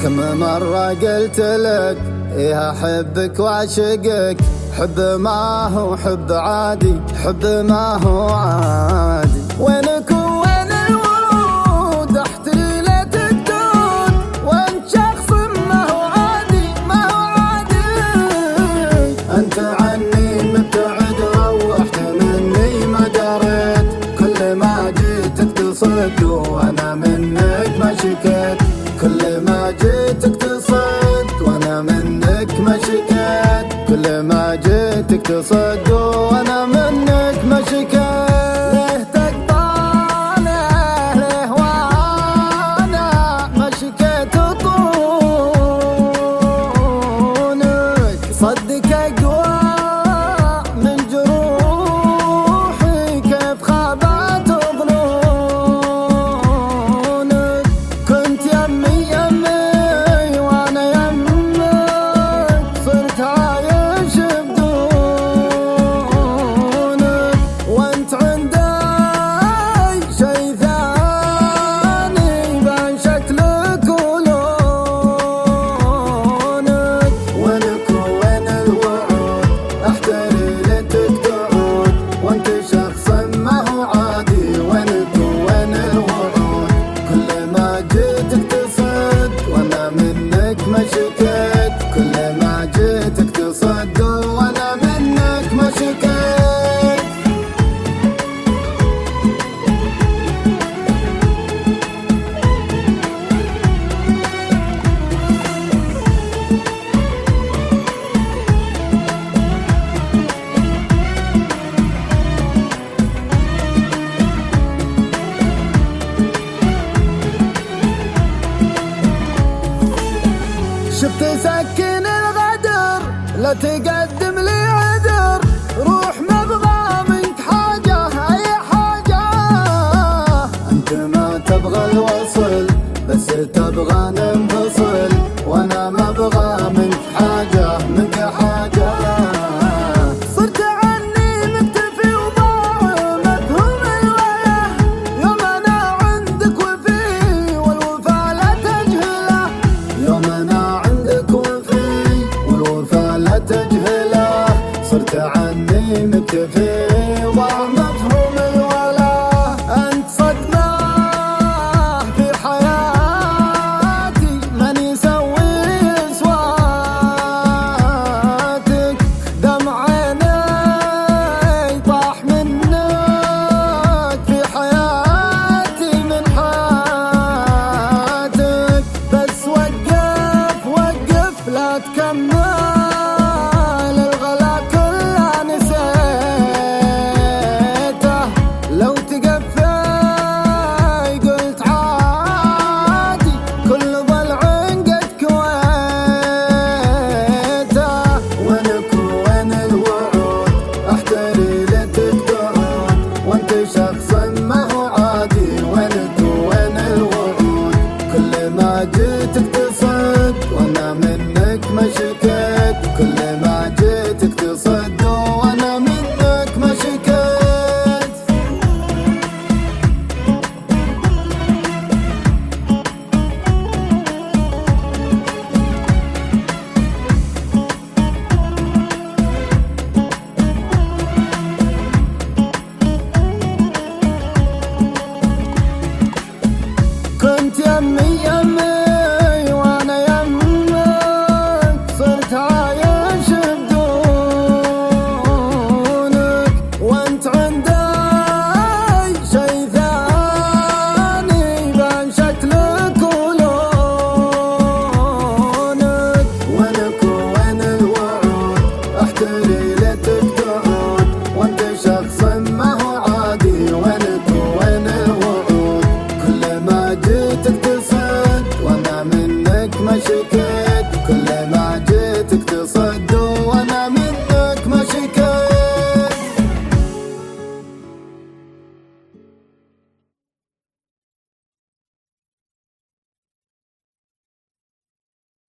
كم مرة قلت لك إيه أحبك وأعشقك، حب ما هو حب عادي، حب ما هو عادي. وينك وين الورود احتري لا تكتون، وانت شخص ما هو عادي ما هو عادي. انت عني مبتعد روحت مني ما دريت، كل ما جيتك تصد وانا منك ما شكيت، كل ما جيتك تصد وانا منك ما شكيت، كل ما جيتك تصد وانا منك ما شكيت. ليه تقطعني ليه وانا ما شكيت طونك، صدق اقوى من جروحي كيف خابت ظنونك. كنت يمي يمي وانا يمك، صرت عايش بدونك، وانت عندي شي ثاني بان شكلك ولونك. وينك وين الوعود احتري لتك تعود، وانت شخص ما هو عادي. وينك وين الوعود كل ما جيتك تصد وانا منك ما شكيت، كل ما جيتك تصد وانا منك ما شكيت. شفت سكن الغدر لا تقدم لي عذر، روح مبغى منك حاجة أي حاجة. أنت ما تبغى الوصل بس تبغى ننفصل، وأنا ما أبغى منك حاجة منك حاجة. صرت عني مكتفي وضاع مفهوم الويه، يوم أنا عندك وفي والوفا لا تجهله، يوم أنا لا تجهله. صرت عني مكتفي وضع مفهوم الولا، انت صدمة في حياتي ماني سوي اصواتك، دمع عيني طاح منك في حياتي من حياتك. بس وقف وقف لا تكمل، لو تقفي قلت عادي كل ضلع قد كويته. وينك وين الوعود احتري لتك تعود، وانت شخص ما هو عادي. وينك وين الوعود كل ما جيتك تصد وانا منك ما شكيت، كل ما جيتك تصد وانا منك ما شكيت. كنت يمي يمي وانا يمك، صرت عايش بدونك، وانت عندي شي ثاني بان شكلك ولونك. وينك وين الوعود احتري لتك تعود، وانت شخص ما هو عادي. وينك وين الوعود كل ما جيتك تصد وانا منك ما شكيت.